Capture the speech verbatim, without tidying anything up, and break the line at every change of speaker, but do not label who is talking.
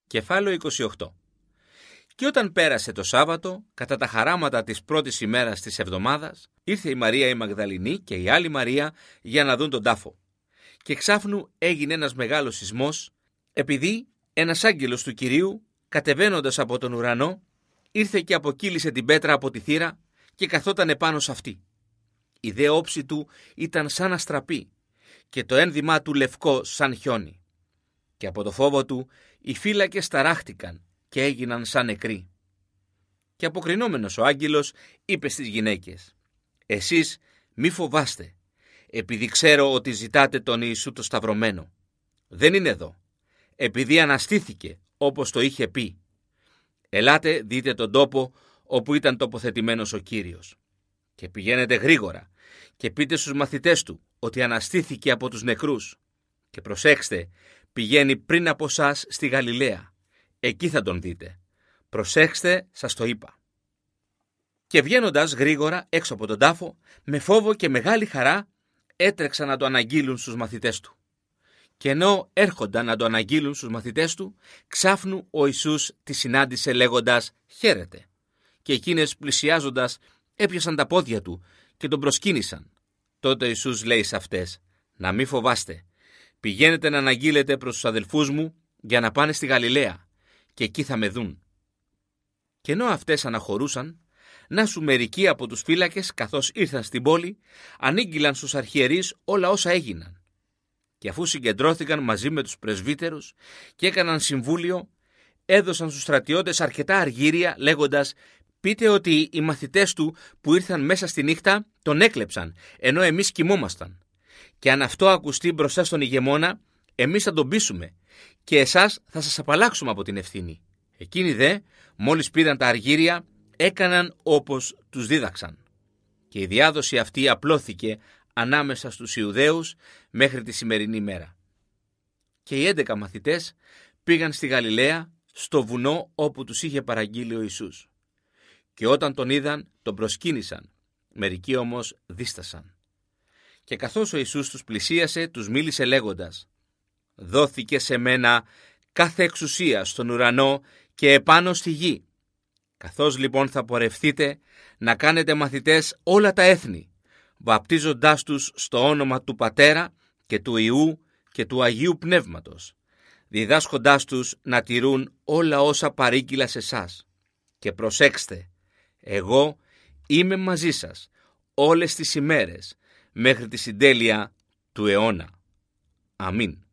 Κεφάλαιο είκοσι οκτώ. Και όταν πέρασε το Σάββατο, κατά τα χαράματα της πρώτης ημέρας της εβδομάδας, ήρθε η Μαρία η Μαγδαληνή και η άλλη Μαρία για να δουν τον τάφο. Και εξάφνου έγινε ένας μεγάλος σεισμός, επειδή ένας άγγελος του Κυρίου, κατεβαίνοντας από τον ουρανό, ήρθε και αποκύλησε την πέτρα από τη θύρα και καθόταν επάνω σε αυτή. Η δε όψη του ήταν σαν αστραπή και το ένδυμά του λευκό σαν χιόνι. Και από το φόβο του οι φύλακες ταράχτηκαν και έγιναν σαν νεκροί. Και αποκρινόμενος ο άγγελος είπε στις γυναίκες: «Εσείς μη φοβάστε, επειδή ξέρω ότι ζητάτε τον Ιησού το σταυρωμένο. Δεν είναι εδώ, επειδή αναστήθηκε όπως το είχε πει. Ελάτε δείτε τον τόπο όπου ήταν τοποθετημένος ο Κύριος. Και πηγαίνετε γρήγορα και πείτε στους μαθητές του ότι αναστήθηκε από τους νεκρούς. Και προσέξτε, πηγαίνει πριν από σας στη Γαλιλαία. Εκεί θα τον δείτε. Προσέξτε, σας το είπα». Και βγαίνοντας γρήγορα έξω από τον τάφο, με φόβο και μεγάλη χαρά, έτρεξαν να το αναγγείλουν στους μαθητές του. Και ενώ έρχονταν να το αναγγείλουν στους μαθητές του, ξάφνου ο Ιησούς τη συνάντησε λέγοντας «Χαίρετε». Και εκείνες πλησιάζοντας έπιασαν τα πόδια του και τον προσκύνησαν. Τότε ο Ιησούς λέει σε αυτές: «Να μη φοβάστε. Πηγαίνετε να αναγγείλετε προς τους αδελφούς μου για να πάνε στη Γαλιλαία και εκεί θα με δουν». Και ενώ αυτές αναχωρούσαν, να σου μερικοί από τους φύλακες, καθώς ήρθαν στην πόλη, ανήγγυλαν στους αρχιερείς όλα όσα έγιναν. Και αφού συγκεντρώθηκαν μαζί με τους πρεσβύτερους και έκαναν συμβούλιο, έδωσαν στους στρατιώτες αρκετά αργύρια λέγοντας: «Πείτε ότι οι μαθητές του που ήρθαν μέσα στη νύχτα τον έκλεψαν, ενώ εμείς κοιμόμασταν. Και αν αυτό ακουστεί μπροστά στον ηγεμόνα, εμείς θα τον πείσουμε και εσάς θα σας απαλλάξουμε από την ευθύνη». Εκείνοι δε, μόλις πήραν τα αργύρια, έκαναν όπως τους δίδαξαν. Και η διάδοση αυτή απλώθηκε ανάμεσα στους Ιουδαίους μέχρι τη σημερινή μέρα. Και οι έντεκα μαθητές πήγαν στη Γαλιλαία, στο βουνό όπου τους είχε παραγγείλει ο Ιησούς. Και όταν τον είδαν, τον προσκύνησαν, μερικοί όμως δίστασαν. Και καθώς ο Ιησούς τους πλησίασε, τους μίλησε λέγοντας: «Δόθηκε σε μένα κάθε εξουσία στον ουρανό και επάνω στη γη. Καθώς λοιπόν θα πορευθείτε, να κάνετε μαθητές όλα τα έθνη, βαπτίζοντάς τους στο όνομα του Πατέρα και του Υιού και του Αγίου Πνεύματος, διδάσκοντάς τους να τηρούν όλα όσα παρήγγειλα σε εσάς. Και προσέξτε, εγώ είμαι μαζί σας όλες τις ημέρες μέχρι τη συντέλεια του αιώνα». Αμήν.